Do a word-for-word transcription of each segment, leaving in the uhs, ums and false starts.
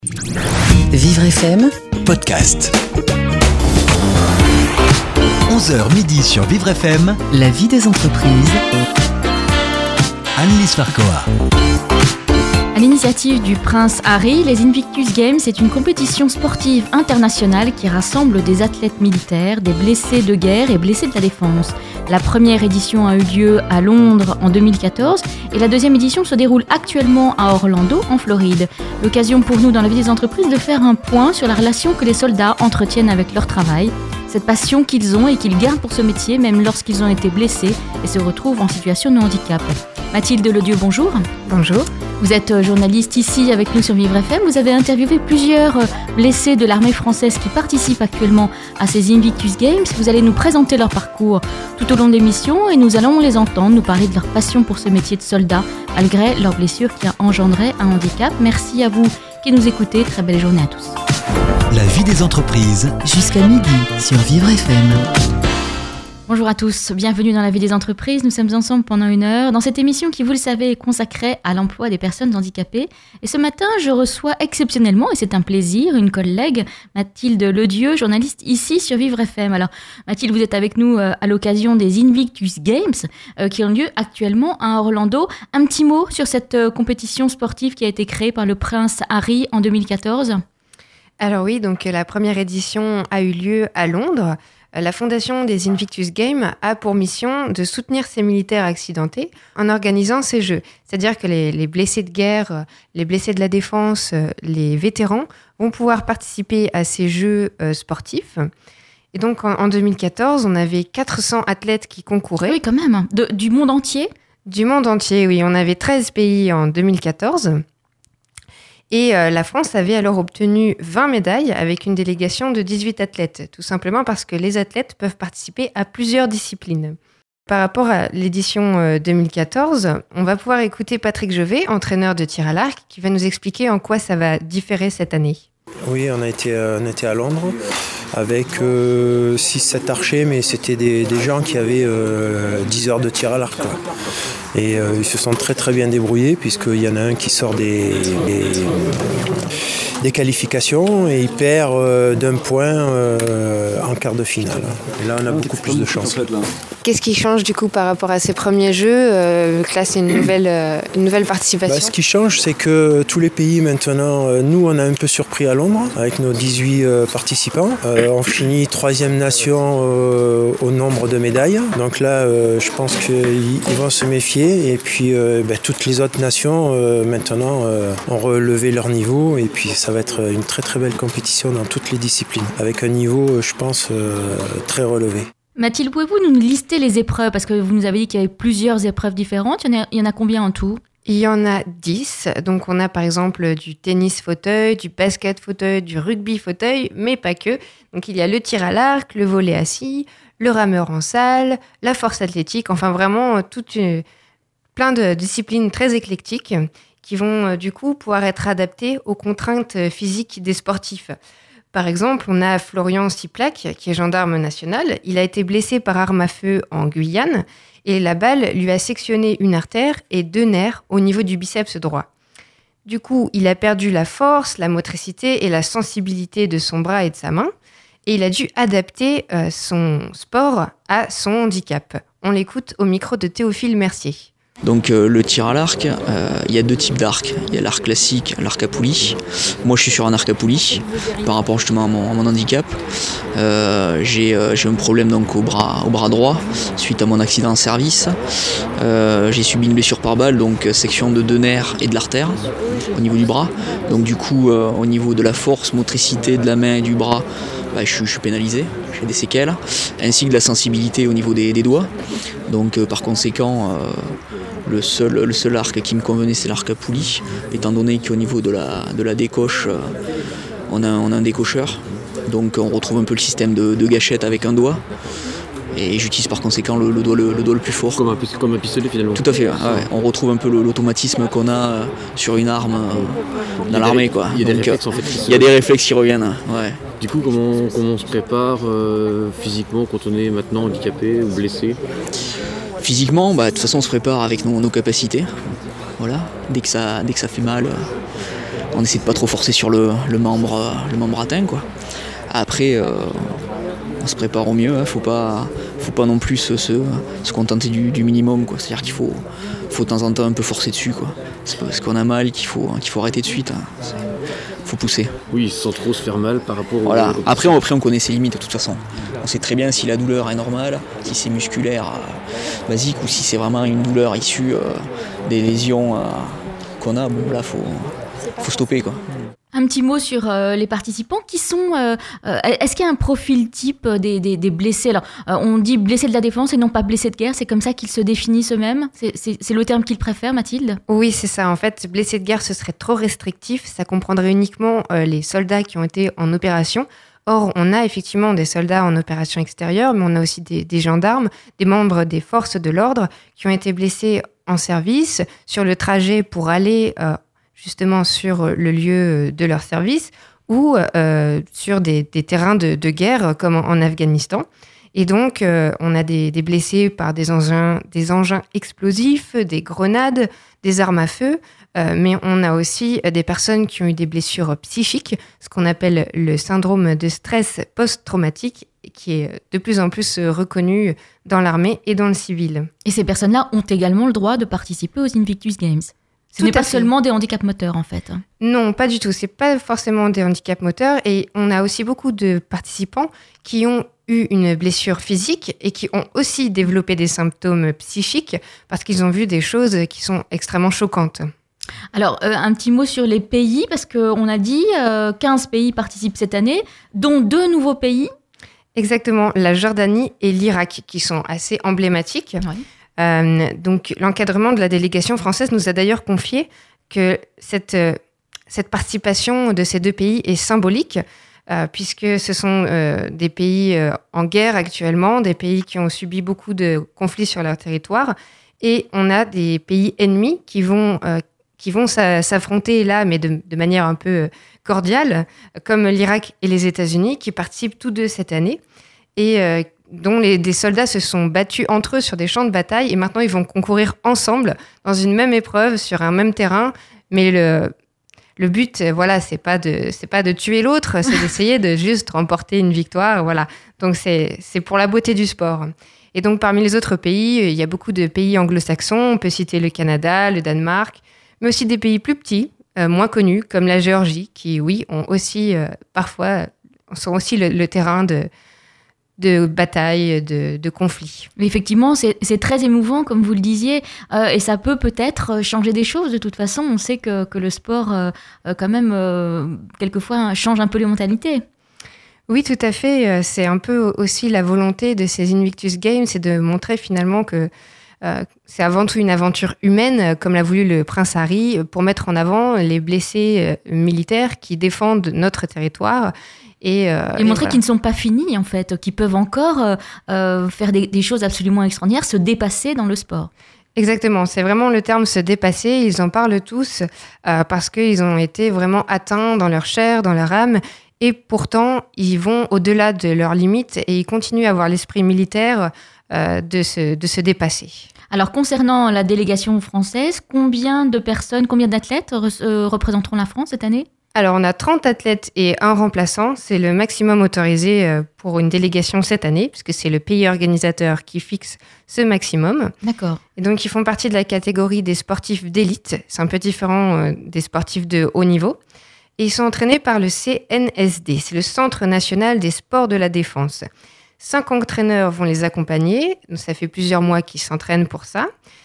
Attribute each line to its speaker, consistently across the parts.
Speaker 1: Vivre F M
Speaker 2: Podcast. onze heures midi sur Vivre F M.
Speaker 1: La vie des entreprises.
Speaker 2: Anne-Lise Farcoa.
Speaker 3: À l'initiative du prince Harry, les Invictus Games est une compétition sportive internationale qui rassemble des athlètes militaires, des blessés de guerre et blessés de la défense. La première édition a eu lieu à Londres en deux mille quatorze et la deuxième édition se déroule actuellement à Orlando, en Floride. L'occasion pour nous dans la vie des entreprises de faire un point sur la relation que les soldats entretiennent avec leur travail, cette passion qu'ils ont et qu'ils gardent pour ce métier même lorsqu'ils ont été blessés et se retrouvent en situation de handicap. Mathilde Ledieu, bonjour.
Speaker 4: Bonjour.
Speaker 3: Vous êtes journaliste ici avec nous sur Vivre F M. Vous avez interviewé plusieurs blessés de l'armée française qui participent actuellement à ces Invictus Games. Vous allez nous présenter leur parcours tout au long de l'émission et nous allons les entendre nous parler de leur passion pour ce métier de soldat malgré leur blessure qui a engendré un handicap. Merci à vous qui nous écoutez. Très belle journée à tous.
Speaker 2: La vie des entreprises.
Speaker 1: Jusqu'à midi sur Vivre F M.
Speaker 3: Bonjour à tous, bienvenue dans la vie des entreprises. Nous sommes ensemble pendant une heure dans cette émission qui, vous le savez, est consacrée à l'emploi des personnes handicapées. Et ce matin, je reçois exceptionnellement, et c'est un plaisir, une collègue, Mathilde Ledieu, journaliste ici sur Vivre F M. Alors, Mathilde, vous êtes avec nous euh, à l'occasion des Invictus Games euh, qui ont lieu actuellement à Orlando. Un petit mot sur cette euh, compétition sportive qui a été créée par le prince Harry en deux mille quatorze.
Speaker 4: Alors oui, donc la première édition a eu lieu à Londres. La fondation des Invictus Games a pour mission de soutenir ces militaires accidentés en organisant ces jeux. C'est-à-dire que les, les blessés de guerre, les blessés de la défense, les vétérans vont pouvoir participer à ces jeux euh, sportifs. Et donc en, en deux mille quatorze, on avait quatre cents athlètes qui concouraient.
Speaker 3: Oui, quand même. De, du monde entier ?
Speaker 4: Du monde entier, oui. On avait treize pays en deux mille quatorze. Et euh, la France avait alors obtenu vingt médailles avec une délégation de dix-huit athlètes, tout simplement parce que les athlètes peuvent participer à plusieurs disciplines. Par rapport à l'édition euh, deux mille quatorze, on va pouvoir écouter Patrick Jovet, entraîneur de tir à l'arc, qui va nous expliquer en quoi ça va différer cette année.
Speaker 5: Oui, on a été, on a été à Londres avec euh, six sept archers, mais c'était des, des gens qui avaient euh, dix heures de tir à l'arc, quoi. Et euh, ils se sont très très bien débrouillés puisqu'il y en a un qui sort des, des, des qualifications et il perd euh, d'un point euh, en quart de finale. Et là on a beaucoup plus de chance.
Speaker 4: Qu'est-ce qui change du coup par rapport à ces premiers jeux euh, que là c'est une nouvelle, euh, une nouvelle participation?
Speaker 5: Bah, ce qui change, c'est que tous les pays maintenant, euh, nous on a un peu surpris à Londres avec nos dix-huit euh, participants. Euh, on finit troisième nation euh, au nombre de médailles. Donc là euh, je pense qu'ils vont se méfier. Et puis euh, ben, toutes les autres nations euh, maintenant euh, ont relevé leur niveau et puis ça va être une très très belle compétition dans toutes les disciplines avec un niveau je pense euh, très relevé.
Speaker 3: Mathilde, pouvez-vous nous lister les épreuves? Parce que vous nous avez dit qu'il y avait plusieurs épreuves différentes. Il y en a, il y en a combien en tout?
Speaker 4: Il y en a dix. Donc on a par exemple du tennis fauteuil, du basket fauteuil, du rugby fauteuil, mais pas que. Donc il y a le tir à l'arc, le volley assis, le rameur en salle, la force athlétique, enfin vraiment toute une... plein de disciplines très éclectiques qui vont euh, du coup pouvoir être adaptées aux contraintes physiques des sportifs. Par exemple, on a Florian Siplac, qui est gendarme national. Il a été blessé par arme à feu en Guyane et la balle lui a sectionné une artère et deux nerfs au niveau du biceps droit. Du coup, il a perdu la force, la motricité et la sensibilité de son bras et de sa main et il a dû adapter euh, son sport à son handicap. On l'écoute au micro de Théophile Mercier.
Speaker 6: Donc euh, le tir à l'arc, euh, il y a deux types d'arcs. Il y a l'arc classique, l'arc à poulie. Moi je suis sur un arc à poulie par rapport justement à mon, à mon handicap. Euh, j'ai, euh, j'ai un problème donc au bras, au bras droit suite à mon accident en service. Euh, j'ai subi une blessure par balle, donc section de deux nerfs et de l'artère au niveau du bras. Donc du coup euh, au niveau de la force, motricité de la main et du bras, bah, je, je suis pénalisé, j'ai des séquelles, ainsi que de la sensibilité au niveau des, des doigts. Donc euh, par conséquent, euh, le, seul, le seul arc qui me convenait, c'est l'arc à poulie, étant donné qu'au niveau de la, de la décoche, euh, on, a, on a un décocheur. Donc on retrouve un peu le système de, de gâchette avec un doigt. Et j'utilise par conséquent le, le, doigt, le, le doigt le plus fort.
Speaker 7: Comme un, comme un pistolet finalement.
Speaker 6: Tout à fait, ouais. Ouais. On retrouve un peu le, l'automatisme qu'on a sur une arme euh, dans l'armée, quoi.
Speaker 7: Il y a des
Speaker 6: Donc,
Speaker 7: réflexes en fait.
Speaker 6: Il y a des réflexes qui reviennent, ouais.
Speaker 7: Du coup, comment, comment on se prépare euh, physiquement quand on est maintenant handicapé ou blessé?
Speaker 6: Physiquement, bah, de toute façon on se prépare avec nos, nos capacités. Voilà. Dès que ça, dès que ça fait mal, on essaie de pas trop forcer sur le, le, membre, le membre atteint, quoi. Après, euh, on se prépare au mieux, hein. Faut pas, faut pas non plus se, se, se contenter du, du minimum, quoi. C'est-à-dire qu'il faut, faut de temps en temps un peu forcer dessus, quoi. C'est pas parce qu'on a mal qu'il faut, qu'il faut arrêter de suite, hein. C'est, faut pousser.
Speaker 7: Oui, sans trop se faire mal par rapport au...
Speaker 6: Voilà. Après, on, après, on connaît ses limites de toute façon. On sait très bien si la douleur est normale, si c'est musculaire, euh, basique, ou si c'est vraiment une douleur issue euh, des lésions euh, qu'on a. Bon, là, faut, faut stopper, quoi.
Speaker 3: Un petit mot sur euh, les participants qui sont... Euh, euh, est-ce qu'il y a un profil type des, des, des blessés? Alors, euh, on dit blessés de la défense et non pas blessés de guerre. C'est comme ça qu'ils se définissent eux-mêmes? C'est, c'est, c'est le terme qu'ils préfèrent, Mathilde?
Speaker 4: Oui, c'est ça. En fait, blessés de guerre, ce serait trop restrictif. Ça comprendrait uniquement euh, les soldats qui ont été en opération. Or, on a effectivement des soldats en opération extérieure, mais on a aussi des, des gendarmes, des membres des forces de l'ordre qui ont été blessés en service, sur le trajet pour aller... Euh, justement sur le lieu de leur service ou euh, sur des, des terrains de, de guerre comme en, en Afghanistan. Et donc, euh, on a des, des blessés par des engins, des engins explosifs, des grenades, des armes à feu, euh, mais on a aussi des personnes qui ont eu des blessures psychiques, ce qu'on appelle le syndrome de stress post-traumatique, qui est de plus en plus reconnu dans l'armée et dans le civil.
Speaker 3: Et ces personnes-là ont également le droit de participer aux Invictus Games. Ce n'est pas seulement des handicaps moteurs, en fait.
Speaker 4: Non, pas du tout. C'est pas forcément des handicaps moteurs. Et on a aussi beaucoup de participants qui ont eu une blessure physique et qui ont aussi développé des symptômes psychiques parce qu'ils ont vu des choses qui sont extrêmement choquantes.
Speaker 3: Alors, euh, un petit mot sur les pays, parce qu'on a dit euh, quinze pays participent cette année, dont deux nouveaux pays.
Speaker 4: Exactement, la Jordanie et l'Irak, qui sont assez emblématiques. Oui. Euh, donc, l'encadrement de la délégation française nous a d'ailleurs confié que cette, euh, cette participation de ces deux pays est symbolique, euh, puisque ce sont euh, des pays euh, en guerre actuellement, des pays qui ont subi beaucoup de conflits sur leur territoire, et on a des pays ennemis qui vont, euh, qui vont s'affronter là, mais de, de manière un peu cordiale, comme l'Irak et les États-Unis, qui participent tous deux cette année, et euh, dont les, des soldats se sont battus entre eux sur des champs de bataille et maintenant ils vont concourir ensemble dans une même épreuve sur un même terrain. Mais le, le but, voilà, c'est pas de, c'est pas de tuer l'autre, c'est d'essayer de juste remporter une victoire. Voilà. Donc c'est, c'est pour la beauté du sport. Et donc parmi les autres pays, il y a beaucoup de pays anglo-saxons. On peut citer le Canada, le Danemark, mais aussi des pays plus petits, euh, moins connus, comme la Géorgie, qui, oui, ont aussi euh, parfois sont aussi le, le terrain de de batailles, de, de conflits.
Speaker 3: Mais effectivement, c'est, c'est très émouvant, comme vous le disiez, euh, et ça peut peut-être changer des choses. De toute façon, on sait que, que le sport, euh, quand même, euh, quelquefois, change un peu les mentalités.
Speaker 4: Oui, tout à fait. C'est un peu aussi la volonté de ces Invictus Games, c'est de montrer finalement que euh, c'est avant tout une aventure humaine, comme l'a voulu le prince Harry, pour mettre en avant les blessés militaires qui défendent notre territoire. Et, euh,
Speaker 3: et montrer et voilà. qu'ils ne sont pas finis, en fait, qu'ils peuvent encore euh, faire des, des choses absolument extraordinaires, se dépasser dans le sport.
Speaker 4: Exactement, c'est vraiment le terme se dépasser. Ils en parlent tous euh, parce qu'ils ont été vraiment atteints dans leur chair, dans leur âme. Et pourtant, ils vont au-delà de leurs limites et ils continuent à avoir l'esprit militaire euh, de, se, de se dépasser.
Speaker 3: Alors, concernant la délégation française, combien de personnes, combien d'athlètes re- euh, représenteront la France cette année ?
Speaker 4: Alors, on a trente athlètes et un remplaçant. C'est le maximum autorisé pour une délégation cette année, puisque c'est le pays organisateur qui fixe ce maximum.
Speaker 3: D'accord.
Speaker 4: Et donc, ils font partie de la catégorie des sportifs d'élite. C'est un peu différent des sportifs de haut niveau. Et ils sont entraînés par le C N S D. C'est le Centre national des sports de la défense. Cinq entraîneurs vont les accompagner. Donc, ça fait plusieurs mois qu'ils s'entraînent pour ça.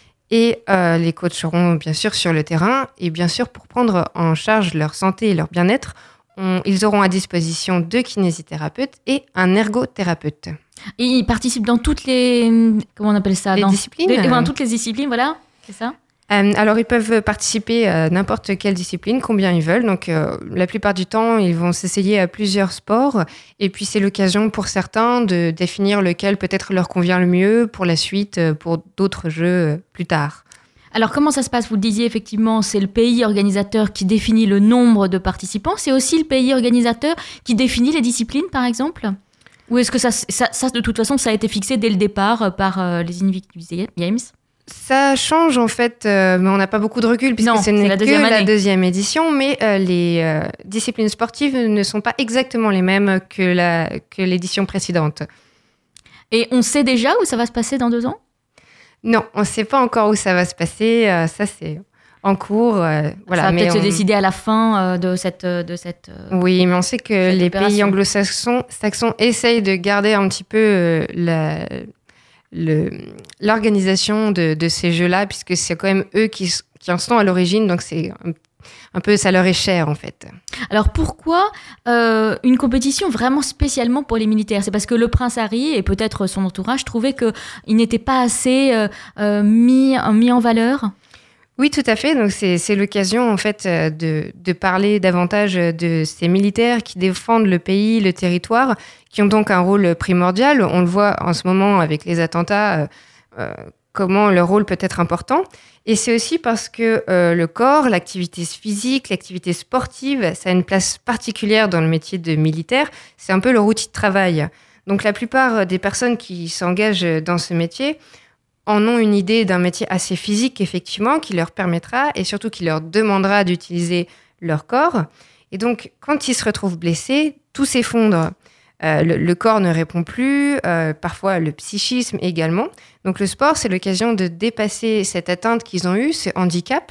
Speaker 4: Et euh, les coachs seront bien sûr sur le terrain. Et bien sûr, pour prendre en charge leur santé et leur bien-être, on, ils auront à disposition deux kinésithérapeutes et un ergothérapeute.
Speaker 3: Et ils participent dans toutes les... Comment on appelle ça ?
Speaker 4: Les
Speaker 3: dans,
Speaker 4: disciplines
Speaker 3: les, dans toutes les disciplines, voilà, c'est ça ?
Speaker 4: Euh, alors, ils peuvent participer à n'importe quelle discipline, combien ils veulent. Donc, euh, la plupart du temps, ils vont s'essayer à plusieurs sports. Et puis, c'est l'occasion pour certains de définir lequel peut-être leur convient le mieux pour la suite, pour d'autres jeux plus tard.
Speaker 3: Alors, comment ça se passe ? Vous le disiez, effectivement, c'est le pays organisateur qui définit le nombre de participants. C'est aussi le pays organisateur qui définit les disciplines, par exemple ? Ou est-ce que ça, ça, ça de toute façon, ça a été fixé dès le départ par euh, les Invictus Games ?
Speaker 4: Ça change en fait, euh, mais on n'a pas beaucoup de recul puisque
Speaker 3: Non,
Speaker 4: ce n'est
Speaker 3: la
Speaker 4: que
Speaker 3: deuxième
Speaker 4: la
Speaker 3: année.
Speaker 4: deuxième édition, mais euh, les euh, disciplines sportives ne sont pas exactement les mêmes que, la, que l'édition précédente.
Speaker 3: Et on sait déjà où ça va se passer dans deux ans ?
Speaker 4: Non, on ne sait pas encore où ça va se passer, euh, ça c'est en cours. euh, voilà,
Speaker 3: Ça va
Speaker 4: mais
Speaker 3: peut-être
Speaker 4: on...
Speaker 3: se décider à la fin euh, de cette... De cette euh,
Speaker 4: Oui, mais on sait que
Speaker 3: cette
Speaker 4: les
Speaker 3: opération.
Speaker 4: pays anglo-saxons saxons essayent de garder un petit peu euh, la, le, l'organisation de, de ces jeux-là, puisque c'est quand même eux qui, qui en sont à l'origine, donc c'est un, un peu, ça leur est cher en fait.
Speaker 3: Alors pourquoi euh, une compétition vraiment spécialement pour les militaires ? C'est parce que le prince Harry et peut-être son entourage trouvaient qu'il n'était pas assez euh, euh, mis, mis en valeur ?
Speaker 4: Oui, tout à fait. Donc c'est, c'est l'occasion en fait euh, de, de parler davantage de ces militaires qui défendent le pays, le territoire, qui ont donc un rôle primordial. On le voit en ce moment avec les attentats, euh, euh, comment leur rôle peut être important. Et c'est aussi parce que euh, le corps, l'activité physique, l'activité sportive, ça a une place particulière dans le métier de militaire. C'est un peu leur outil de travail. Donc la plupart des personnes qui s'engagent dans ce métier en ont une idée d'un métier assez physique, effectivement, qui leur permettra et surtout qui leur demandera d'utiliser leur corps. Et donc, quand ils se retrouvent blessés, tout s'effondre. Euh, le, le corps ne répond plus, euh, parfois le psychisme également. Donc, le sport, c'est l'occasion de dépasser cette atteinte qu'ils ont eue, ce handicap,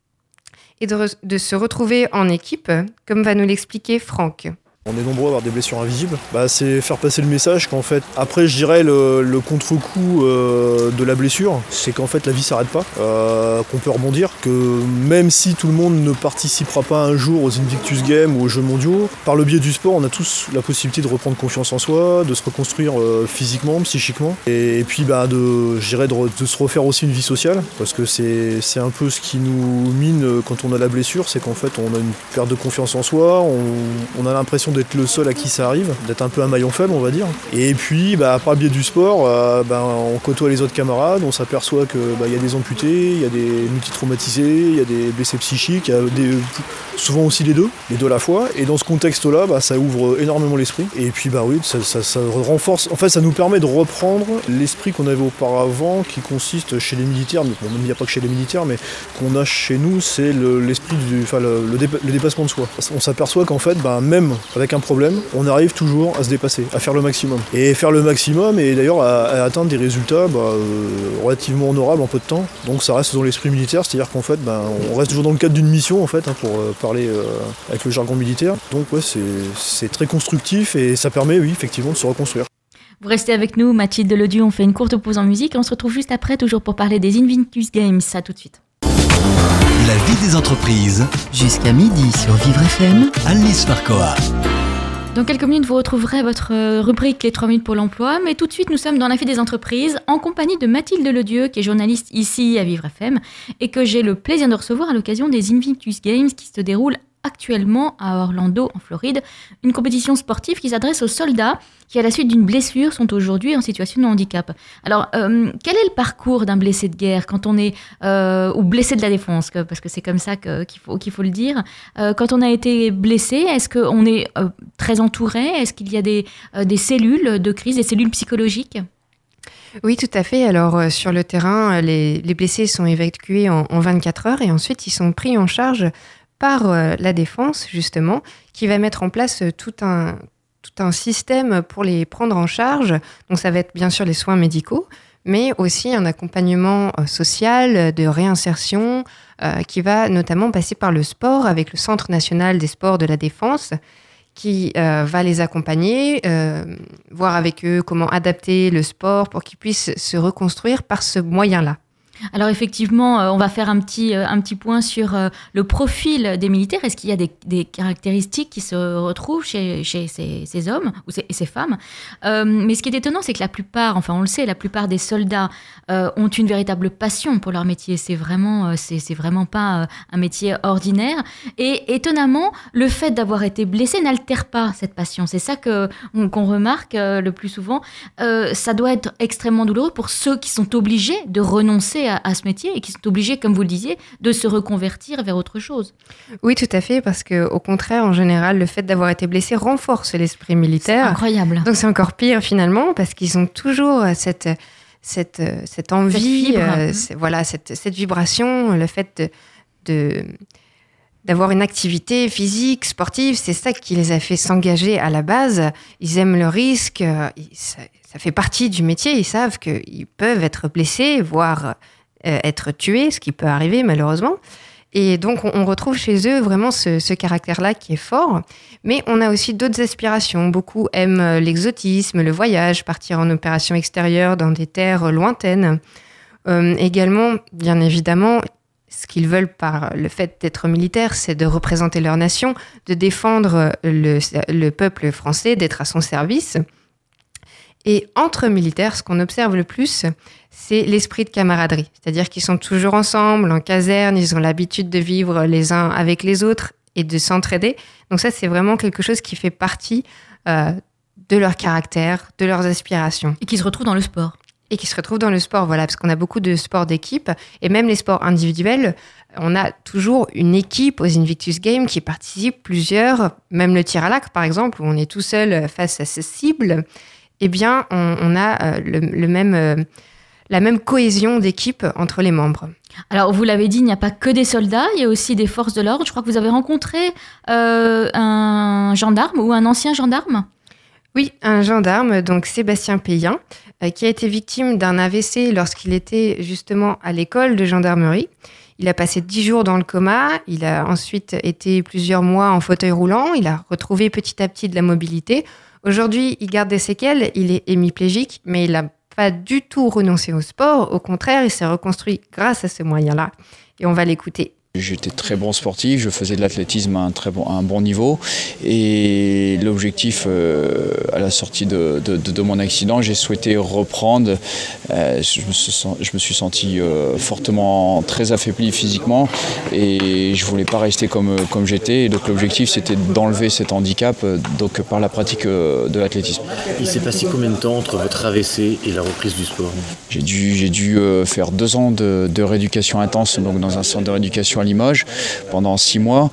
Speaker 4: et de, re- de se retrouver en équipe, comme va nous l'expliquer Franck.
Speaker 8: On est nombreux à avoir des blessures invisibles. Bah, c'est faire passer le message qu'en fait, après je dirais le, le contre-coup euh, de la blessure, c'est qu'en fait la vie s'arrête pas, euh, qu'on peut rebondir, que même si tout le monde ne participera pas un jour aux Invictus Games ou aux Jeux mondiaux, par le biais du sport, on a tous la possibilité de reprendre confiance en soi, de se reconstruire euh, physiquement, psychiquement, et, et puis bah, de, je dirais de, re- de se refaire aussi une vie sociale, parce que c'est, c'est un peu ce qui nous mine quand on a la blessure, c'est qu'en fait on a une perte de confiance en soi, on, on a l'impression d'être le seul à qui ça arrive, d'être un peu un maillon faible on va dire. Et puis bah, par le biais du sport, euh, bah, on côtoie les autres camarades, on s'aperçoit qu'il bah, y a des amputés, il y a des multitraumatisés, il y a des blessés psychiques, il y a des, souvent aussi les deux, les deux à la fois. Et dans ce contexte-là, bah, ça ouvre énormément l'esprit. Et puis bah oui, ça, ça, ça renforce, en fait ça nous permet de reprendre l'esprit qu'on avait auparavant, qui consiste chez les militaires, mais bon, même il n'y a pas que chez les militaires, mais qu'on a chez nous, c'est le, l'esprit du, enfin le, le, dépa- le dépassement de soi. On s'aperçoit qu'en fait, bah, même avec un problème, on arrive toujours à se dépasser, à faire le maximum. Et faire le maximum, et d'ailleurs à, à atteindre des résultats bah, euh, relativement honorables en peu de temps. Donc ça reste dans l'esprit militaire, c'est-à-dire qu'en fait, bah, on reste toujours dans le cadre d'une mission, en fait, hein, pour euh, parler euh, avec le jargon militaire. Donc ouais, c'est, c'est très constructif et ça permet, oui, effectivement, de se reconstruire.
Speaker 3: Vous restez avec nous, Mathilde Deledieu, on fait une courte pause en musique et on se retrouve juste après, toujours pour parler des Invictus Games. Ça tout de suite.
Speaker 2: La vie des entreprises.
Speaker 1: Jusqu'à midi sur Vivre F M.
Speaker 2: Alice Farcoa.
Speaker 3: Dans quelques minutes, vous retrouverez votre euh, rubrique Les trois minutes pour l'emploi. Mais tout de suite, nous sommes dans la vie des entreprises en compagnie de Mathilde Deledieu, qui est journaliste ici à Vivre F M et que j'ai le plaisir de recevoir à l'occasion des Invictus Games qui se déroulent actuellement à Orlando, en Floride. Une compétition sportive qui s'adresse aux soldats qui, à la suite d'une blessure, sont aujourd'hui en situation de handicap. Alors, euh, quel est le parcours d'un blessé de guerre quand on est, euh, ou blessé de la défense, que, parce que c'est comme ça que, qu'il, faut, qu'il faut le dire. Euh, quand on a été blessé, est-ce qu'on est euh, très entouré ? Est-ce qu'il y a des, euh, des cellules de crise, des cellules psychologiques ?
Speaker 4: Oui, tout à fait. Alors, euh, sur le terrain, les, les blessés sont évacués en, en vingt-quatre heures et ensuite, ils sont pris en charge par euh, la défense, justement, qui va mettre en place euh, tout un, tout un système pour les prendre en charge. Donc, ça va être bien sûr les soins médicaux, mais aussi un accompagnement euh, social, de réinsertion, euh, qui va notamment passer par le sport avec le Centre national des sports de la défense, qui euh, va les accompagner, euh, voir avec eux comment adapter le sport pour qu'ils puissent se reconstruire par ce moyen-là.
Speaker 3: Alors effectivement, euh, on va faire un petit, euh, un petit point sur euh, le profil des militaires. Est-ce qu'il y a des, des caractéristiques qui se retrouvent chez, chez ces, ces hommes ou ces, et ces femmes ? euh, Mais ce qui est étonnant, c'est que la plupart, enfin on le sait, la plupart des soldats euh, ont une véritable passion pour leur métier. C'est vraiment, euh, c'est, c'est vraiment pas euh, un métier ordinaire. Et étonnamment, le fait d'avoir été blessé n'altère pas cette passion. C'est ça que, on, qu'on remarque euh, le plus souvent. Euh, ça doit être extrêmement douloureux pour ceux qui sont obligés de renoncer à, à ce métier et qui sont obligés, comme vous le disiez, de se reconvertir vers autre chose.
Speaker 4: Oui, tout à fait, parce qu'au contraire, en général, le fait d'avoir été blessé renforce l'esprit militaire.
Speaker 3: C'est incroyable.
Speaker 4: Donc c'est encore pire finalement, parce qu'ils ont toujours cette, cette, cette envie,
Speaker 3: cette
Speaker 4: euh, c'est, voilà, cette, cette vibration, le fait de, de, d'avoir une activité physique, sportive, c'est ça qui les a fait s'engager à la base. Ils aiment le risque, euh, ça, ça fait partie du métier, ils savent qu'ils peuvent être blessés, voire euh, être tués, ce qui peut arriver malheureusement. Et donc, on retrouve chez eux vraiment ce, ce caractère-là qui est fort. Mais on a aussi d'autres aspirations. Beaucoup aiment l'exotisme, le voyage, partir en opération extérieure dans des terres lointaines. Euh, également, bien évidemment, ce qu'ils veulent par le fait d'être militaire, c'est de représenter leur nation, de défendre le, le peuple français, d'être à son service. Et entre militaires, ce qu'on observe le plus, c'est l'esprit de camaraderie. C'est-à-dire qu'ils sont toujours ensemble, en caserne, ils ont l'habitude de vivre les uns avec les autres et de s'entraider. Donc ça, c'est vraiment quelque chose qui fait partie euh, de leur caractère, de leurs aspirations.
Speaker 3: Et qui se retrouve dans le sport.
Speaker 4: Et qui se retrouvent dans le sport, voilà, parce qu'on a beaucoup de sports d'équipe. Et même les sports individuels, on a toujours une équipe aux Invictus Games qui participe, plusieurs, même le tir à l'arc, par exemple, où on est tout seul face à ses cibles. Eh bien, on, on a euh, le, le même, euh, la même cohésion d'équipe entre les membres.
Speaker 3: Alors, vous l'avez dit, il n'y a pas que des soldats, il y a aussi des forces de l'ordre. Je crois que vous avez rencontré euh, un gendarme ou un ancien gendarme ?
Speaker 4: Oui, un gendarme, donc Sébastien Payen, euh, qui a été victime d'un A V C lorsqu'il était justement à l'école de gendarmerie. Il a passé dix jours dans le coma, il a ensuite été plusieurs mois en fauteuil roulant, il a retrouvé petit à petit de la mobilité. Aujourd'hui, il garde des séquelles, il est hémiplégique, mais il n'a pas du tout renoncé au sport. Au contraire, il s'est reconstruit grâce à ce moyen-là. Et on va l'écouter.
Speaker 9: J'étais très bon sportif, je faisais de l'athlétisme à un, très bon, à un bon niveau et l'objectif euh, à la sortie de, de, de, de mon accident, j'ai souhaité reprendre. Euh, je, me suis, je me suis senti euh, fortement très affaibli physiquement et je ne voulais pas rester comme, comme j'étais. Et donc l'objectif c'était d'enlever cet handicap donc, par la pratique de l'athlétisme.
Speaker 7: Il s'est passé combien de temps entre votre A V C et la reprise du sport ?
Speaker 9: J'ai dû, j'ai dû euh, faire deux ans de, de rééducation intense donc dans un centre de rééducation à Limoges pendant six mois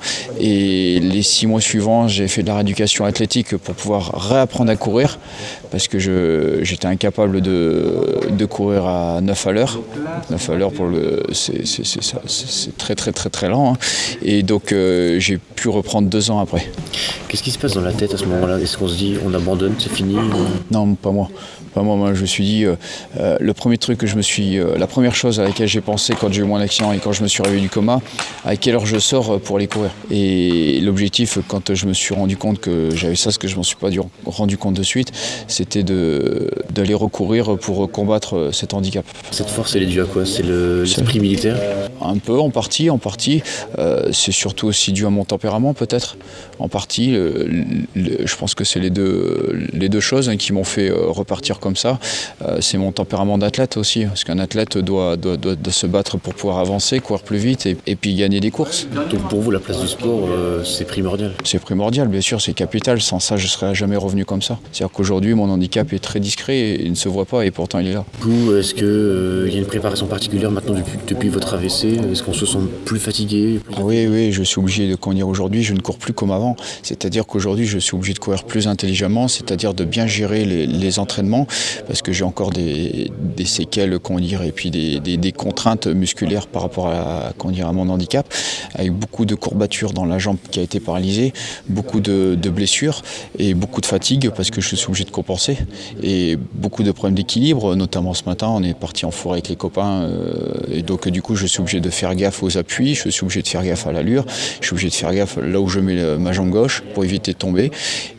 Speaker 9: et les six mois suivants j'ai fait de la rééducation athlétique pour pouvoir réapprendre à courir parce que je, j'étais incapable de, de courir à neuf à l'heure. neuf à l'heure pour le, c'est, c'est, c'est, c'est, c'est très très très très lent hein. Et donc euh, j'ai pu reprendre deux ans après.
Speaker 7: Qu'est-ce qui se passe dans la tête à ce moment-là ? Est-ce qu'on se dit on abandonne, c'est fini ?
Speaker 9: Non, pas moi. Pas moi, moi je me suis dit, euh, euh, le premier truc que je me suis, euh, la première chose à laquelle j'ai pensé quand j'ai eu mon accident et quand je me suis réveillé du coma, à quelle heure je sors pour aller courir. Et l'objectif, quand je me suis rendu compte que j'avais ça, ce que je ne m'en suis pas du, rendu compte de suite, c'était de, d'aller recourir pour combattre cet handicap.
Speaker 7: Cette force, elle est due à quoi ? C'est le, l'esprit militaire ?
Speaker 9: Un peu, en partie, en partie. Euh, c'est surtout aussi dû à mon tempérament, peut-être. En partie, le, le, je pense que c'est les deux, les deux choses hein, qui m'ont fait euh, repartir comme ça. Euh, c'est mon tempérament d'athlète aussi, parce qu'un athlète doit, doit, doit, doit se battre pour pouvoir avancer, courir plus vite et, et puis gagner des courses.
Speaker 7: Donc pour vous, la place du sport, euh, c'est primordial ?
Speaker 9: C'est primordial, bien sûr, c'est capital. Sans ça, je ne serais jamais revenu comme ça. C'est-à-dire qu'aujourd'hui, mon handicap est très discret et il ne se voit pas et pourtant il est là.
Speaker 7: Du coup, est-ce qu'il euh, y a une préparation particulière maintenant depuis, depuis votre A V C ? Est-ce qu'on se sent plus fatigué plus...
Speaker 9: Oui, oui, je suis obligé de comment dire aujourd'hui, je ne cours plus comme avant. C'est-à-dire qu'aujourd'hui, je suis obligé de courir plus intelligemment, c'est-à-dire de bien gérer les, les entraînements, parce que j'ai encore des, des séquelles, comment dire, et puis des, des, des contraintes musculaires par rapport à, comment dire, à mon handicap, avec beaucoup de courbatures dans la jambe qui a été paralysée, beaucoup de, de blessures et beaucoup de fatigue parce que je suis obligé de compenser et beaucoup de problèmes d'équilibre, notamment ce matin, on est parti en forêt avec les copains euh, et donc du coup je suis obligé de faire gaffe aux appuis, je suis obligé de faire gaffe à l'allure, je suis obligé de faire gaffe là où je mets ma jambe gauche pour éviter de tomber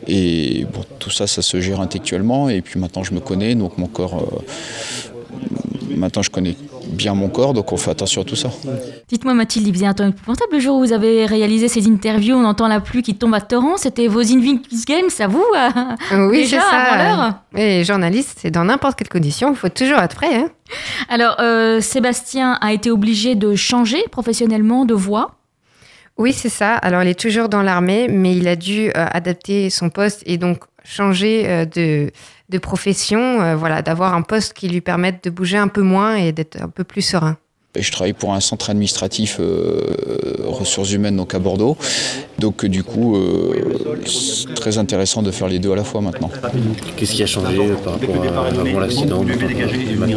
Speaker 9: et bon, tout ça, ça se gère intellectuellement et puis maintenant je me connais, donc mon corps, euh, maintenant je connais bien mon corps, donc on fait attention à tout ça.
Speaker 3: Dites-moi Mathilde, il faisait un temps épouvantable le jour où vous avez réalisé ces interviews, on entend la pluie qui tombe à torrent, c'était vos Invictus Games, à vous euh,
Speaker 4: Oui,
Speaker 3: déjà,
Speaker 4: c'est ça.
Speaker 3: avant l'heure.
Speaker 4: Et les journalistes, c'est dans n'importe quelle condition, il faut toujours être prêt. Hein.
Speaker 3: Alors, euh, Sébastien a été obligé de changer professionnellement de voie.
Speaker 4: Oui, c'est ça. Alors, il est toujours dans l'armée, mais il a dû euh, adapter son poste et donc changer euh, de, de profession, euh, voilà, d'avoir un poste qui lui permette de bouger un peu moins et d'être un peu plus serein.
Speaker 9: Et je travaille pour un centre administratif euh, ressources humaines donc à Bordeaux. Donc du coup, euh, c'est très intéressant de faire les deux à la fois maintenant.
Speaker 7: Qu'est-ce qui a changé par rapport à avant l'accident maintenant ?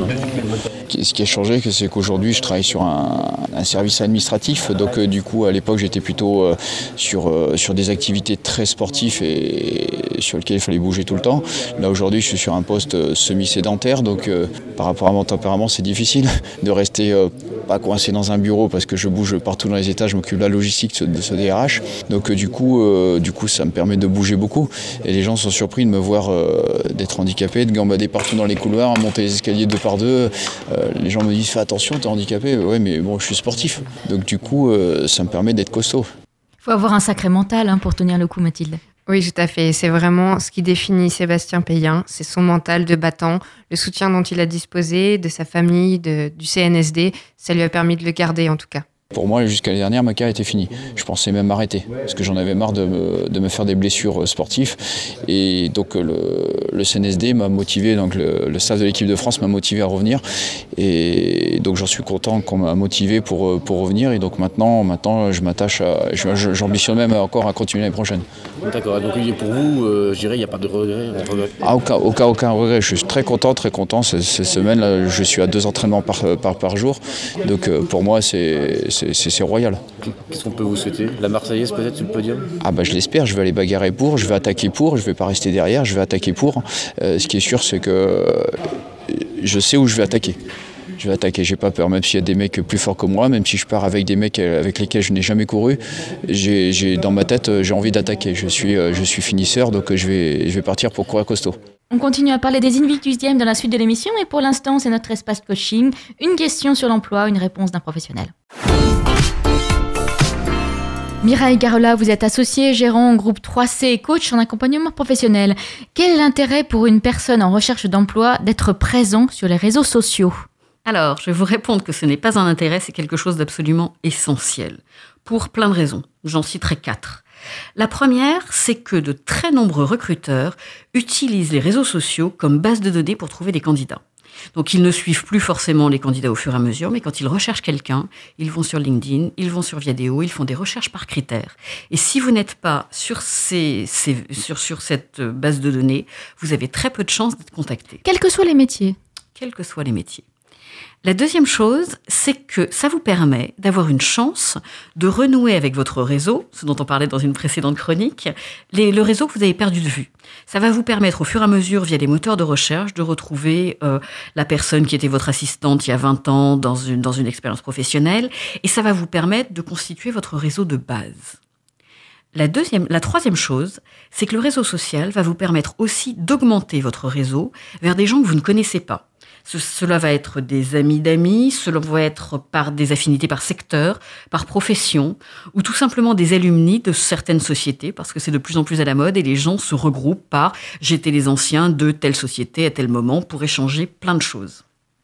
Speaker 9: Ce qui a changé, c'est qu'aujourd'hui, je travaille sur un, un service administratif. Donc euh, du coup, à l'époque, j'étais plutôt euh, sur, euh, sur des activités très sportives et, et sur lesquelles il fallait bouger tout le temps. Là, aujourd'hui, je suis sur un poste semi-sédentaire. Donc euh, par rapport à mon tempérament, c'est difficile de rester euh, pas coincé dans un bureau parce que je bouge partout dans les étages, je m'occupe de la logistique de ce D R H. Donc euh, du coup, euh, du coup, ça me permet de bouger beaucoup. Et les gens sont surpris de me voir euh, d'être handicapé, de gambader partout dans les couloirs, monter les escaliers deux par deux. Euh, les gens me disent fais attention, t'es handicapé. Ouais, mais bon, je suis sportif. Donc du coup, euh, ça me permet d'être costaud.
Speaker 3: Il faut avoir un sacré mental hein, pour tenir le coup, Mathilde.
Speaker 4: Oui, tout à fait. C'est vraiment ce qui définit Sébastien Payen. C'est son mental de battant, le soutien dont il a disposé, de sa famille, de, du C N S D. Ça lui a permis de le garder, en tout cas.
Speaker 9: Pour moi, jusqu'à l'année dernière, ma carrière était finie. Je pensais même arrêter, parce que j'en avais marre de me, de me faire des blessures sportives. Et donc le, le C N S D m'a motivé, donc le, le staff de l'équipe de France m'a motivé à revenir. Et donc j'en suis content qu'on m'a motivé pour, pour revenir. Et donc maintenant, maintenant je m'attache à... J'ambitionne même encore à continuer l'année prochaine.
Speaker 7: D'accord, donc pour vous, euh, je dirais, il n'y a pas de regret, regret.
Speaker 9: Ah, aucun, aucun, aucun regret. Je suis très content, très content. Cette, cette semaine, là, je suis à deux entraînements par, par, par jour. Donc pour moi, c'est... C'est, c'est royal.
Speaker 7: Qu'est-ce qu'on peut vous souhaiter ? La Marseillaise peut-être sur le podium ?
Speaker 9: Ah bah je l'espère, je vais aller bagarrer pour, je vais attaquer pour, je vais pas rester derrière, je vais attaquer pour. Euh, ce qui est sûr, c'est que je sais où je vais attaquer. Je vais attaquer, j'ai pas peur, même s'il y a des mecs plus forts que moi, même si je pars avec des mecs avec lesquels je n'ai jamais couru, j'ai, j'ai, dans ma tête, j'ai envie d'attaquer. Je suis, je suis finisseur, donc je vais, je vais partir pour courir costaud.
Speaker 3: On continue à parler des Invictus Games dans la suite de l'émission et pour l'instant, c'est notre espace coaching. Une question sur l'emploi, une réponse d'un professionnel. Mireille Garola, vous êtes associée, gérant groupe trois C et coach en accompagnement professionnel. Quel est l'intérêt pour une personne en recherche d'emploi d'être présent sur les réseaux sociaux ?
Speaker 10: Alors, je vais vous répondre que ce n'est pas un intérêt, c'est quelque chose d'absolument essentiel. Pour plein de raisons. J'en citerai quatre. La première, c'est que de très nombreux recruteurs utilisent les réseaux sociaux comme base de données pour trouver des candidats. Donc, ils ne suivent plus forcément les candidats au fur et à mesure, mais quand ils recherchent quelqu'un, ils vont sur LinkedIn, ils vont sur Viadeo, ils font des recherches par critères. Et si vous n'êtes pas sur, ces, ces, sur, sur cette base de données, vous avez très peu de chances d'être contacté.
Speaker 3: Quels que soient les métiers.
Speaker 10: Quels que soient les métiers. La deuxième chose, c'est que ça vous permet d'avoir une chance de renouer avec votre réseau, ce dont on parlait dans une précédente chronique, les, le réseau que vous avez perdu de vue. Ça va vous permettre au fur et à mesure, via les moteurs de recherche, de retrouver euh, la personne qui était votre assistante il y a vingt ans dans une, dans une expérience professionnelle, et ça va vous permettre de constituer votre réseau de base. La deuxième, la troisième chose, c'est que le réseau social va vous permettre aussi d'augmenter votre réseau vers des gens que vous ne connaissez pas. Ce, cela va être des amis d'amis, cela va être par des affinités par secteur, par profession, ou tout simplement des alumni de certaines sociétés, parce que c'est de plus en plus à la mode, et les gens se regroupent par « j'étais les anciens de telle société à tel moment » pour échanger plein de choses.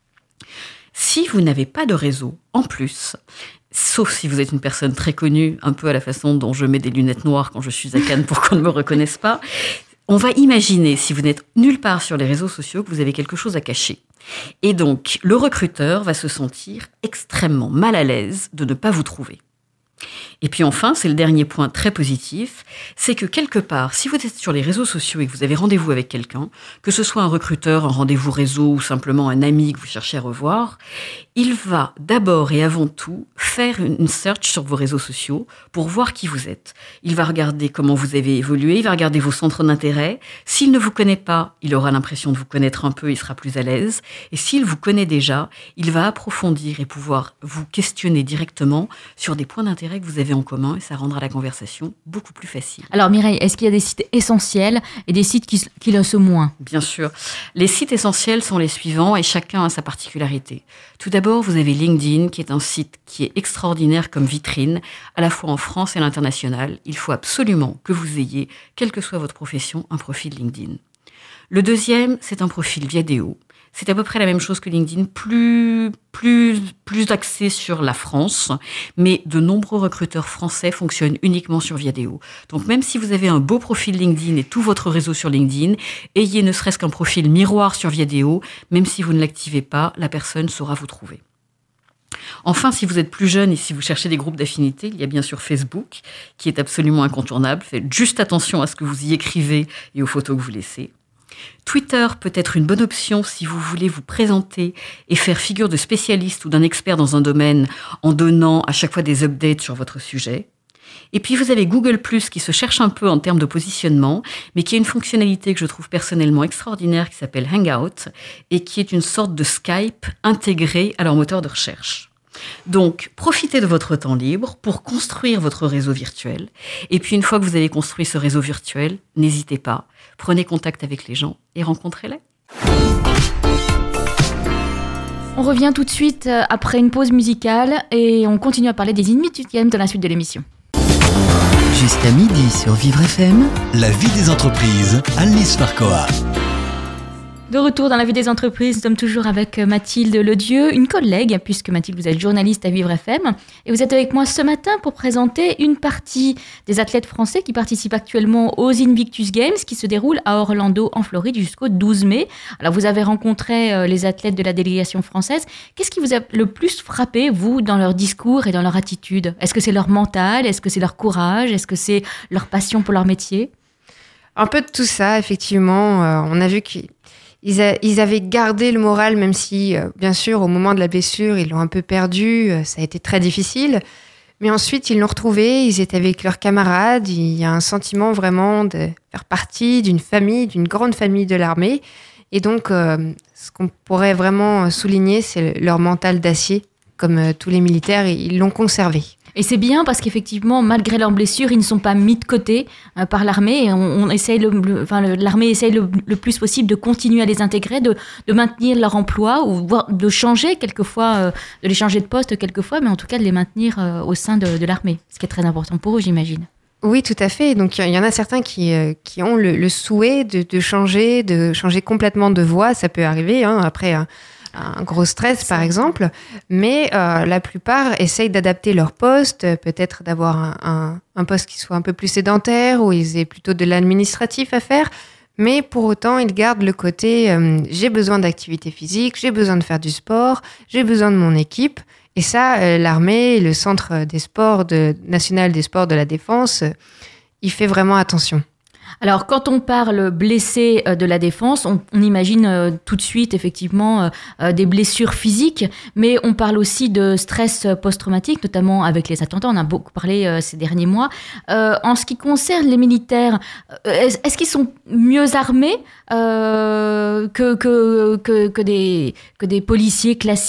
Speaker 10: Si vous n'avez pas de réseau, en plus, sauf si vous êtes une personne très connue, un peu à la façon dont je mets des lunettes noires quand je suis à Cannes pour qu'on ne me reconnaisse pas, on va imaginer, si vous n'êtes nulle part sur les réseaux sociaux, que vous avez quelque chose à cacher. Et donc, le recruteur va se sentir extrêmement mal à l'aise de ne pas vous trouver. Et puis enfin, c'est le dernier point très positif, c'est que quelque part, si vous êtes sur les réseaux sociaux et que vous avez rendez-vous avec quelqu'un, que ce soit un recruteur, un rendez-vous réseau ou simplement un ami que vous cherchez à revoir, il va d'abord et avant tout faire une search sur vos réseaux sociaux pour voir qui vous êtes. Il va regarder comment vous avez évolué, il va regarder vos centres d'intérêt. S'il ne vous connaît pas, il aura l'impression de vous connaître un peu, il sera plus à l'aise. Et s'il vous connaît déjà, il va approfondir et pouvoir vous questionner directement sur des points d'intérêt que vous avez en commun et ça rendra la conversation beaucoup plus facile.
Speaker 3: Alors Mireille, est-ce qu'il y a des sites essentiels et des sites qui, qui le sont moins ?
Speaker 10: Bien sûr. Les sites essentiels sont les suivants et chacun a sa particularité. Tout d'abord, vous avez LinkedIn qui est un site qui est extraordinaire comme vitrine, à la fois en France et à l'international. Il faut absolument que vous ayez, quelle que soit votre profession, un profil LinkedIn. Le deuxième, c'est un profil Viadeo. C'est à peu près la même chose que LinkedIn, plus, plus, plus axé sur la France, mais de nombreux recruteurs français fonctionnent uniquement sur Viadeo. Donc même si vous avez un beau profil LinkedIn et tout votre réseau sur LinkedIn, ayez ne serait-ce qu'un profil miroir sur Viadeo, même si vous ne l'activez pas, la personne saura vous trouver. Enfin, si vous êtes plus jeune et si vous cherchez des groupes d'affinité, il y a bien sûr Facebook, qui est absolument incontournable. Faites juste attention à ce que vous y écrivez et aux photos que vous laissez. Twitter peut être une bonne option si vous voulez vous présenter et faire figure de spécialiste ou d'un expert dans un domaine en donnant à chaque fois des updates sur votre sujet. Et puis vous avez Google plus, qui se cherche un peu en termes de positionnement, mais qui a une fonctionnalité que je trouve personnellement extraordinaire qui s'appelle Hangout et qui est une sorte de Skype intégré à leur moteur de recherche. Donc, profitez de votre temps libre pour construire votre réseau virtuel. Et puis, une fois que vous avez construit ce réseau virtuel, n'hésitez pas, prenez contact avec les gens et rencontrez-les.
Speaker 3: On revient tout de suite après une pause musicale et on continue à parler des Invictus Games dans la suite de l'émission.
Speaker 1: Jusqu'à midi sur Vivre F M.
Speaker 2: La vie des entreprises, Alice Farquhar.
Speaker 3: De retour dans la vie des entreprises, nous sommes toujours avec Mathilde Ledieu, une collègue, puisque Mathilde, vous êtes journaliste à Vivre F M. Et vous êtes avec moi ce matin pour présenter une partie des athlètes français qui participent actuellement aux Invictus Games, qui se déroulent à Orlando, en Floride, jusqu'au douze mai. Alors, vous avez rencontré les athlètes de la délégation française. Qu'est-ce qui vous a le plus frappé, vous, dans leur discours et dans leur attitude ? Est-ce que c'est leur mental ? Est-ce que c'est leur courage ? Est-ce que c'est leur passion pour leur métier ?
Speaker 4: Un peu de tout ça, effectivement. Euh, on a vu qu'ils Ils, a, ils avaient gardé le moral, même si, euh, bien sûr, au moment de la blessure, ils l'ont un peu perdu. Euh, ça a été très difficile. Mais ensuite, ils l'ont retrouvé. Ils étaient avec leurs camarades. Il y a un sentiment vraiment de faire partie d'une famille, d'une grande famille de l'armée. Et donc, euh, ce qu'on pourrait vraiment souligner, c'est leur mental d'acier. Comme euh, tous les militaires, ils l'ont conservé.
Speaker 3: Et c'est bien parce qu'effectivement, malgré leurs blessures, ils ne sont pas mis de côté euh, par l'armée. Et on, on essaye le, le, enfin, le, l'armée essaye le, le plus possible de continuer à les intégrer, de, de maintenir leur emploi ou voire de changer quelquefois, euh, de les changer de poste quelquefois, mais en tout cas de les maintenir euh, au sein de, de l'armée. Ce qui est très important pour eux, j'imagine.
Speaker 4: Oui, tout à fait. Donc, il y en a certains qui, euh, qui ont le, le souhait de, de changer, de changer complètement de voie. Ça peut arriver, hein, après un, un gros stress, par exemple. Mais euh, la plupart essayent d'adapter leur poste, peut-être d'avoir un, un, un poste qui soit un peu plus sédentaire, où ils aient plutôt de l'administratif à faire. Mais pour autant, ils gardent le côté euh, « j'ai besoin d'activité physique, j'ai besoin de faire du sport, j'ai besoin de mon équipe ». Et ça, euh, l'armée, le centre des sports de, national des sports de la défense, euh, il fait vraiment attention.
Speaker 3: Alors, quand on parle blessé de la défense, on, on imagine euh, tout de suite, effectivement, euh, des blessures physiques, mais on parle aussi de stress post-traumatique, notamment avec les attentats. On a beaucoup parlé euh, ces derniers mois. Euh, en ce qui concerne les militaires, euh, est-ce, est-ce qu'ils sont mieux armés euh, que, que, que, que, des, que des policiers classiques ?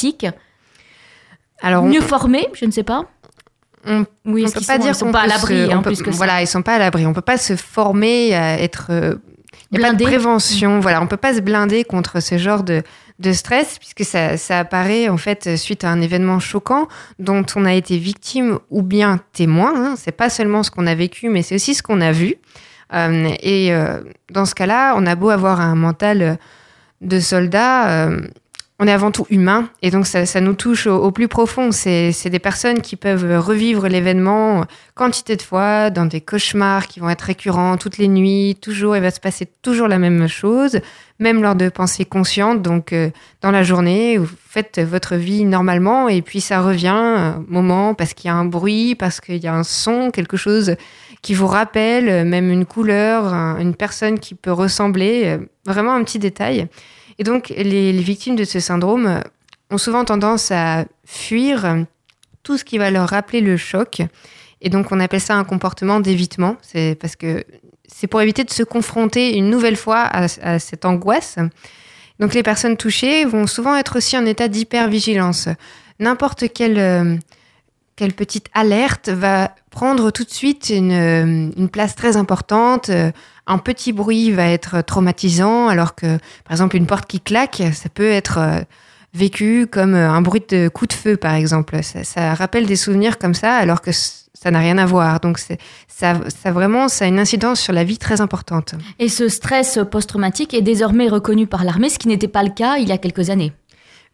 Speaker 3: Alors, mieux on... formés, je ne sais pas.
Speaker 4: On,
Speaker 3: oui,
Speaker 4: on
Speaker 3: est-ce
Speaker 4: peut
Speaker 3: qu'ils
Speaker 4: pas
Speaker 3: sont,
Speaker 4: dire
Speaker 3: ils sont
Speaker 4: qu'on
Speaker 3: pas à
Speaker 4: peut
Speaker 3: l'abri,
Speaker 4: se,
Speaker 3: en
Speaker 4: peut,
Speaker 3: plus que ça.
Speaker 4: Voilà, ils sont pas à l'abri. On peut pas se former à être. Il n'y a pas de prévention. Mmh. Voilà, on peut pas se blinder contre ce genre de de stress puisque ça ça apparaît en fait suite à un événement choquant dont on a été victime ou bien témoin. Hein. C'est pas seulement ce qu'on a vécu, mais c'est aussi ce qu'on a vu. Euh, et euh, dans ce cas-là, on a beau avoir un mental de soldat. Euh, On est avant tout humain et donc ça, ça nous touche au, au plus profond. C'est, c'est des personnes qui peuvent revivre l'événement quantité de fois dans des cauchemars qui vont être récurrents toutes les nuits. Toujours, il va se passer toujours la même chose, même lors de pensées conscientes. Donc, euh, dans la journée, vous faites votre vie normalement et puis ça revient un moment parce qu'il y a un bruit, parce qu'il y a un son, quelque chose qui vous rappelle, même une couleur, un, une personne qui peut ressembler, vraiment un petit détail. Et donc, les, les victimes de ce syndrome ont souvent tendance à fuir tout ce qui va leur rappeler le choc. Et donc, on appelle ça un comportement d'évitement. C'est parce que c'est pour éviter de se confronter une nouvelle fois à, à cette angoisse. Donc, les personnes touchées vont souvent être aussi en état d'hypervigilance. N'importe quelle, euh, quelle petite alerte va prendre tout de suite une, une place très importante. Un petit bruit va être traumatisant, alors que, par exemple, une porte qui claque, ça peut être vécu comme un bruit de coup de feu, par exemple. Ça, ça rappelle des souvenirs comme ça, alors que ça n'a rien à voir. Donc, c'est, ça, ça vraiment, ça a une incidence sur la vie très importante.
Speaker 3: Et ce stress post-traumatique est désormais reconnu par l'armée, ce qui n'était pas le cas il y a quelques années.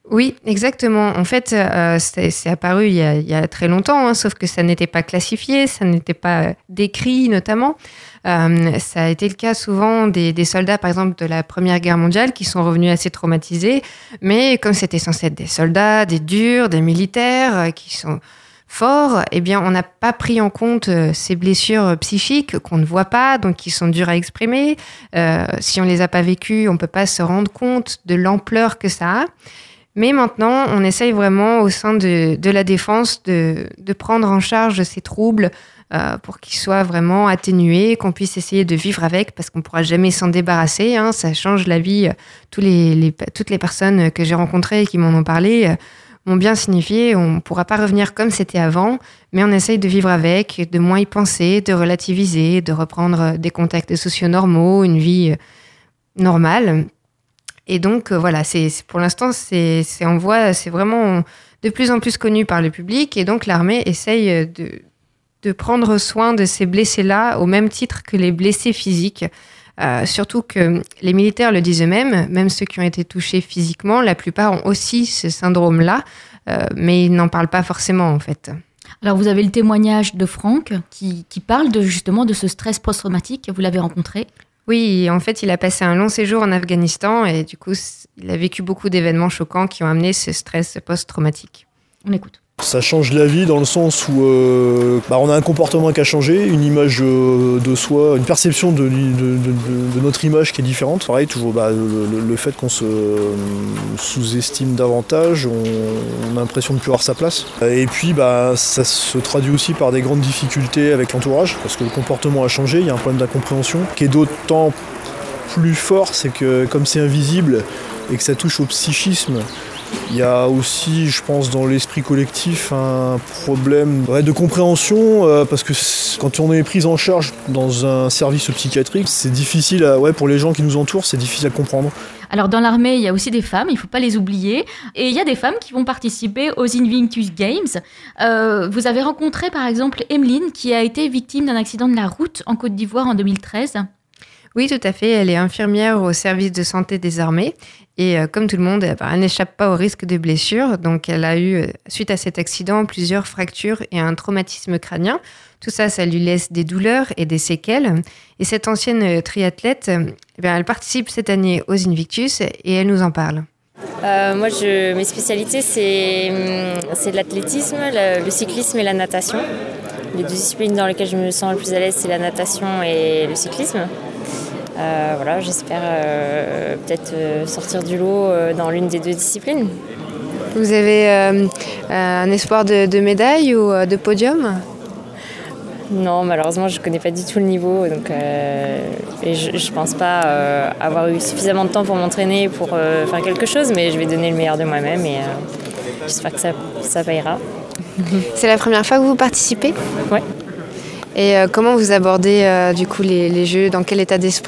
Speaker 4: Oui, exactement. En fait, euh, c'est, c'est apparu il y, a, il y a très longtemps, hein, sauf que ça n'était pas classifié, ça n'était pas décrit notamment. Euh, ça a été le cas souvent des, des soldats, par exemple, de la Première Guerre mondiale, qui sont revenus assez traumatisés. Mais comme c'était censé être des soldats, des durs, des militaires euh, qui sont forts, eh bien, on n'a pas pris en compte euh, ces blessures psychiques qu'on ne voit pas, donc qui sont dures à exprimer. Euh, si on les a pas vécues, on peut pas se rendre compte de l'ampleur que ça a. Mais maintenant, on essaye vraiment au sein de, de la défense de, de prendre en charge ces troubles euh, pour qu'ils soient vraiment atténués, qu'on puisse essayer de vivre avec, parce qu'on ne pourra jamais s'en débarrasser. Hein, ça change la vie. Tous les, les, toutes les personnes que j'ai rencontrées et qui m'en ont parlé euh, m'ont bien signifié. On ne pourra pas revenir comme c'était avant, mais on essaye de vivre avec, de moins y penser, de relativiser, de reprendre des contacts sociaux normaux, une vie normale. Et donc, euh, voilà, c'est, c'est, pour l'instant, c'est, c'est, on voit, c'est vraiment de plus en plus connu par le public. Et donc, l'armée essaye de, de prendre soin de ces blessés-là au même titre que les blessés physiques. Euh, surtout que les militaires le disent eux-mêmes, même ceux qui ont été touchés physiquement, la plupart ont aussi ce syndrome-là, euh, mais ils n'en parlent pas forcément, en fait.
Speaker 3: Alors, vous avez le témoignage de Franck qui, qui parle de, justement de ce stress post-traumatique. Vous l'avez rencontré ?
Speaker 4: Oui, en fait, il a passé un long séjour en Afghanistan et du coup, il a vécu beaucoup d'événements choquants qui ont amené ce stress post-traumatique.
Speaker 3: On écoute.
Speaker 8: Ça change la vie dans le sens où euh, bah on a un comportement qui a changé, une image euh, de soi, une perception de, de, de, de notre image qui est différente. Pareil, toujours bah, le, le fait qu'on se euh, sous-estime davantage, on, on a l'impression de ne plus avoir sa place. Et puis bah, ça se traduit aussi par des grandes difficultés avec l'entourage, parce que le comportement a changé, il y a un problème d'incompréhension qui est d'autant plus fort, c'est que comme c'est invisible et que ça touche au psychisme, il y a aussi, je pense, dans l'esprit collectif, un problème ouais, de compréhension, euh, parce que quand on est pris en charge dans un service psychiatrique, c'est difficile, à, ouais, pour les gens qui nous entourent, c'est difficile à comprendre.
Speaker 3: Alors dans l'armée, il y a aussi des femmes, il ne faut pas les oublier. Et il y a des femmes qui vont participer aux Invictus Games. Euh, vous avez rencontré par exemple Emeline, qui a été victime d'un accident de la route en Côte d'Ivoire en deux mille treize.
Speaker 4: Oui, tout à fait. Elle est infirmière au service de santé des armées. Et euh, comme tout le monde, eh ben, elle n'échappe pas au risque de blessure. Donc, elle a eu, suite à cet accident, plusieurs fractures et un traumatisme crânien. Tout ça, ça lui laisse des douleurs et des séquelles. Et cette ancienne triathlète, eh bien, elle participe cette année aux Invictus et elle nous en parle.
Speaker 11: Euh, moi, je, mes spécialités, c'est, c'est l'athlétisme, le, le cyclisme et la natation. Les deux disciplines dans lesquelles je me sens le plus à l'aise, c'est la natation et le cyclisme. Euh, voilà, j'espère euh, peut-être euh, sortir du lot euh, dans l'une des deux disciplines.
Speaker 4: Vous avez euh, un espoir de, de médaille ou de podium ?
Speaker 11: Non, malheureusement, je ne connais pas du tout le niveau. Donc, euh, et je ne pense pas euh, avoir eu suffisamment de temps pour m'entraîner pour euh, faire quelque chose, mais je vais donner le meilleur de moi-même et euh, j'espère que ça, ça ira.
Speaker 4: C'est la première fois que vous participez ?
Speaker 11: Oui.
Speaker 4: Et euh, comment vous abordez euh, du coup les, les jeux ? Dans quel état d'esprit ?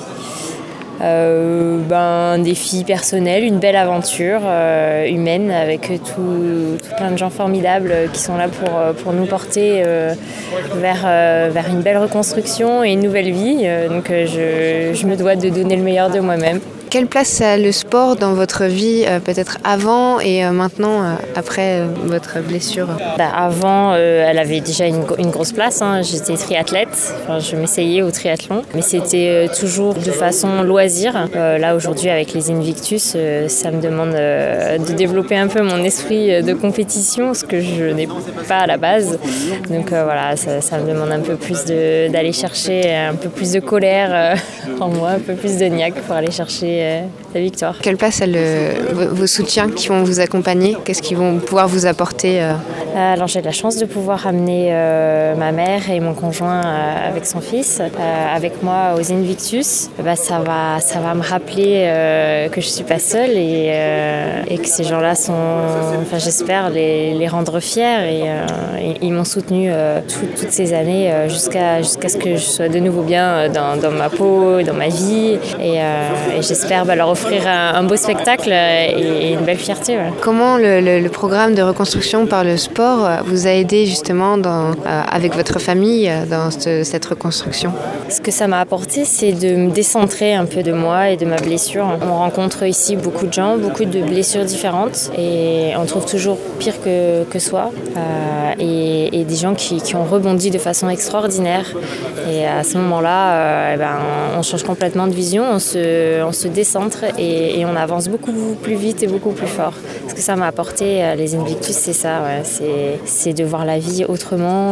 Speaker 11: euh, ben, Un défi personnel, une belle aventure euh, humaine avec tout, tout plein de gens formidables qui sont là pour, pour nous porter euh, vers, euh, vers une belle reconstruction et une nouvelle vie. Euh, donc euh, je, je me dois de donner le meilleur de moi-même.
Speaker 4: Quelle place a le sport dans votre vie, euh, peut-être avant et euh, maintenant, euh, après euh, votre blessure ?
Speaker 11: Bah, Avant, euh, elle avait déjà une, une grosse place. Hein. J'étais triathlète, enfin, je m'essayais au triathlon, mais c'était euh, toujours de façon loisir. Euh, là, aujourd'hui, avec les Invictus, euh, ça me demande euh, de développer un peu mon esprit de compétition, ce que je n'ai pas à la base. Donc euh, voilà, ça, ça me demande un peu plus de, d'aller chercher un peu plus de colère euh, en moi, un peu plus de niaque pour aller chercher la victoire.
Speaker 4: Quelle place a le, vos soutiens qui vont vous accompagner ? Qu'est-ce qu'ils vont pouvoir vous apporter ?
Speaker 11: Alors j'ai de la chance de pouvoir amener euh, ma mère et mon conjoint euh, avec son fils euh, avec moi aux Invictus. Bah, ça, va, ça va me rappeler euh, que je ne suis pas seule et, euh, et que ces gens-là sont, enfin, j'espère, les, les rendre fiers. Et, euh, et ils m'ont soutenue euh, tout, toutes ces années euh, jusqu'à, jusqu'à ce que je sois de nouveau bien dans, dans ma peau, dans ma vie. Et, euh, et j'espère Bah, leur offrir un, un beau spectacle et une belle fierté. Ouais.
Speaker 4: Comment le, le, le programme de reconstruction par le sport vous a aidé justement dans, euh, avec votre famille dans ce, cette reconstruction ?
Speaker 11: Ce que ça m'a apporté, c'est de me décentrer un peu de moi et de ma blessure. On rencontre ici beaucoup de gens, beaucoup de blessures différentes et on trouve toujours pire que, que soi euh, et, et des gens qui, qui ont rebondi de façon extraordinaire. Et à ce moment-là, euh, eh ben, on change complètement de vision, on se, on se décentre et, et on avance beaucoup plus vite et beaucoup plus fort. Ce que ça m'a apporté, euh, les Invictus, c'est ça, ouais, c'est, c'est de voir la vie autrement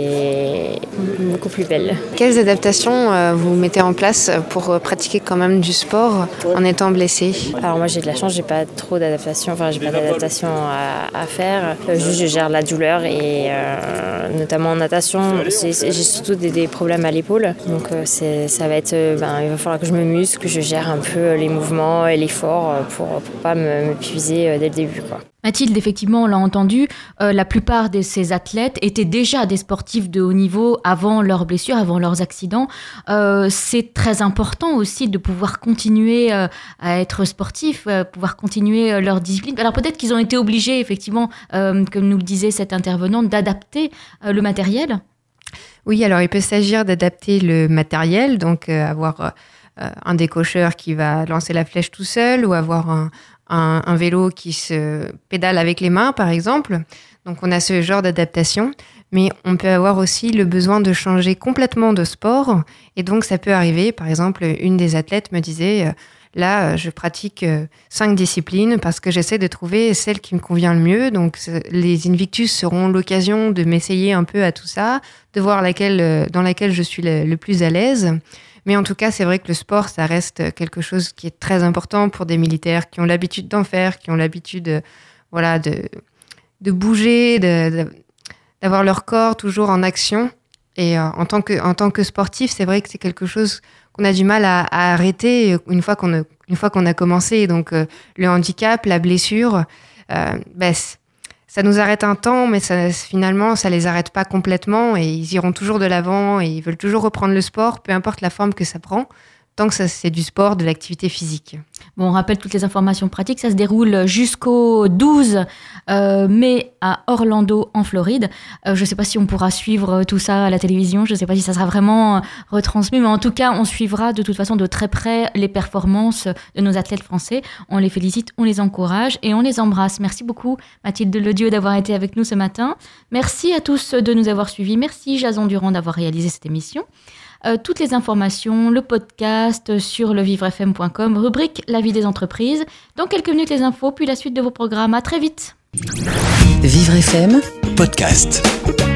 Speaker 11: et beaucoup plus belle.
Speaker 4: Quelles adaptations euh, vous mettez en place pour pratiquer quand même du sport en étant blessé?
Speaker 11: Alors moi j'ai de la chance, j'ai pas trop d'adaptation, enfin j'ai pas d'adaptation à, à faire. Euh, juste je gère la douleur et euh, notamment en natation, c'est, c'est, j'ai surtout des, des problèmes à l'épaule. Donc euh, c'est, ça va être, euh, ben, il va falloir que je me muscle, que je gère un peu les mouvements et l'effort pour, pour pas me, m'épuiser dès le début, quoi.
Speaker 3: Mathilde, effectivement, on l'a entendu, euh, la plupart de ces athlètes étaient déjà des sportifs de haut niveau avant leurs blessures, avant leurs accidents. Euh, c'est très important aussi de pouvoir continuer euh, à être sportif, euh, pouvoir continuer euh, leur discipline. Alors peut-être qu'ils ont été obligés, effectivement, euh, comme nous le disait cette intervenante, d'adapter euh, le matériel.
Speaker 4: Oui, alors il peut s'agir d'adapter le matériel, donc euh, avoir euh, un décocheur qui va lancer la flèche tout seul ou avoir un Un, un vélo qui se pédale avec les mains, par exemple. Donc, on a ce genre d'adaptation. Mais on peut avoir aussi le besoin de changer complètement de sport. Et donc, ça peut arriver. Par exemple, une des athlètes me disait, là, je pratique cinq disciplines parce que j'essaie de trouver celle qui me convient le mieux. Donc, les Invictus seront l'occasion de m'essayer un peu à tout ça, de voir laquelle, dans laquelle je suis le, le plus à l'aise. Mais en tout cas, c'est vrai que le sport, ça reste quelque chose qui est très important pour des militaires qui ont l'habitude d'en faire, qui ont l'habitude voilà, de, de bouger, de, de, d'avoir leur corps toujours en action. Et euh, en, tant que, en tant que sportif, c'est vrai que c'est quelque chose qu'on a du mal à, à arrêter une fois qu'on a, une fois qu'on a commencé. Donc, euh, le handicap, la blessure, euh, ben, ça nous arrête un temps, mais ça, finalement, ça les arrête pas complètement et ils iront toujours de l'avant et ils veulent toujours reprendre le sport, peu importe la forme que ça prend, tant que ça, c'est du sport, de l'activité physique.
Speaker 3: Bon, on rappelle toutes les informations pratiques. Ça se déroule jusqu'au douze euh, mai à Orlando, en Floride. Euh, je ne sais pas si on pourra suivre tout ça à la télévision. Je ne sais pas si ça sera vraiment retransmis. Mais en tout cas, on suivra de toute façon de très près les performances de nos athlètes français. On les félicite, on les encourage et on les embrasse. Merci beaucoup, Mathilde Ledieu, d'avoir été avec nous ce matin. Merci à tous de nous avoir suivis. Merci, Jason Durand, d'avoir réalisé cette émission. Euh, toutes les informations, le podcast sur le vivre f m point com, rubrique La vie des entreprises. Dans quelques minutes, les infos, puis la suite de vos programmes. À très vite.
Speaker 1: Vivre F M
Speaker 2: podcast.